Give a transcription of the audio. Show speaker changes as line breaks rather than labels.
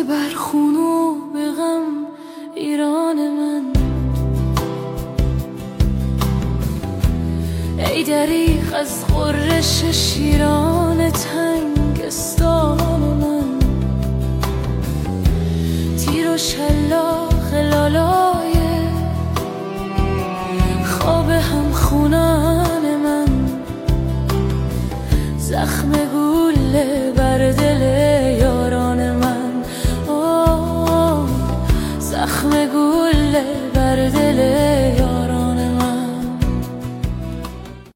بر خون و به غم ایران من. ای دریغ از غرش شیران تنگستان من. تیر و شلاق لالای خواب هم خونان من. زخم گوله